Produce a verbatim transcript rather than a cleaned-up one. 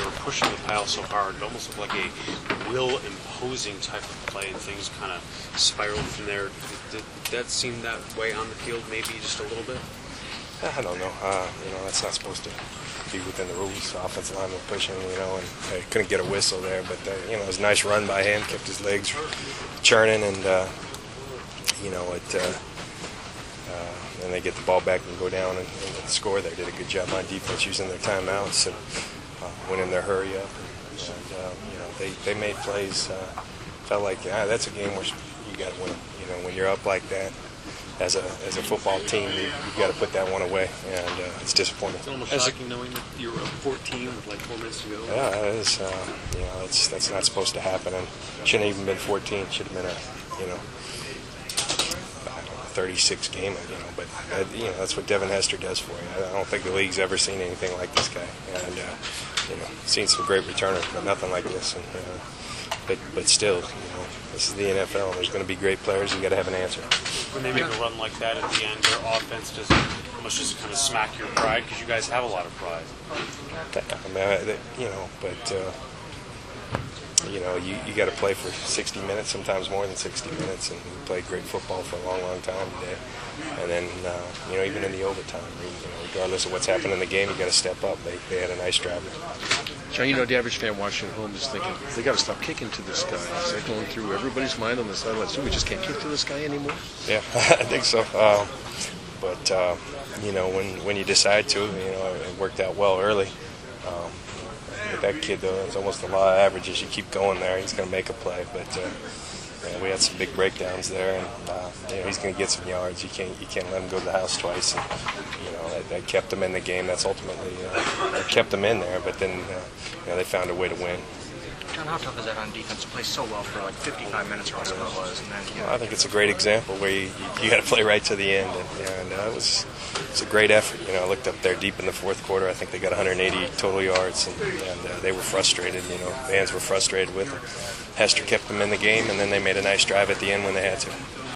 were pushing the pile so hard, it almost looked like a will-imposing type of play, and things kind of spiraled from there. Did, did that seem that way on the field, maybe just a little bit? I don't know. Uh, you know, that's not supposed to be within the rules. The offensive line was pushing, you know, and they couldn't get a whistle there. But, uh, you know, it was a nice run by him, kept his legs churning, and, uh, you know, it, uh, uh, and they get the ball back and go down and, and score. They did a good job on defense using their timeouts and uh, went in their hurry up. And, and uh, you know, they, they made plays. Uh, felt like, ah, that's a game where you got to win. You know, when you're up like that, as a as a football team, you, you've got to put that one away, and uh, it's disappointing. It's almost as shocking knowing that you were up fourteen with like four minutes to go. Yeah, it is. Uh, you know, that's that's not supposed to happen, and shouldn't even been fourteen. Should have been a, you know, thirty-six game. You know, but uh, you know that's what Devin Hester does for you. I don't think the league's ever seen anything like this guy, and uh, you know, seen some great returners, but nothing like this. And, uh, but but still, you know, this is the N F L. There's going to be great players. You got to have an answer. When they make a run like that at the end, their offense does almost just kind of smack your pride, because you guys have a lot of pride. I mean, I, you know, but uh, you know, you, you got to play for sixty minutes, sometimes more than sixty minutes, and we played great football for a long, long time today. And then, uh, you know, even in the overtime, you know, regardless of what's happened in the game, you got to step up. They, they had a nice drive. John, you know, the average fan watching at home is thinking, they got to stop kicking to this guy. Is that going through everybody's mind on the sideline? So we just can't kick to this guy anymore? Yeah, I think so. Uh, but, uh, you know, when, when you decide to, you know, it worked out well early. Um, with that kid, though, it's almost a law of averages. You keep going there, he's going to make a play. But uh, yeah, we had some big breakdowns there, and uh, you know, he's going to get some yards. You can't you can't let him go to the house twice. And, you know, that, that kept them in the game. That's ultimately uh, that kept them in there. But then, uh, you know, they found a way to win. John, how tough is that on defense to play so well for like fifty-five minutes or whatever it was? And then, you know, well, I think it's a great example where you, you, you got to play right to the end, and, and uh, it was it's a great effort. You know, I looked up there deep in the fourth quarter. I think they got one hundred eighty total yards, and, and uh, they were frustrated. You know, fans were frustrated with them. Hester kept them in the game, and then they made a nice drive at the end when they had to.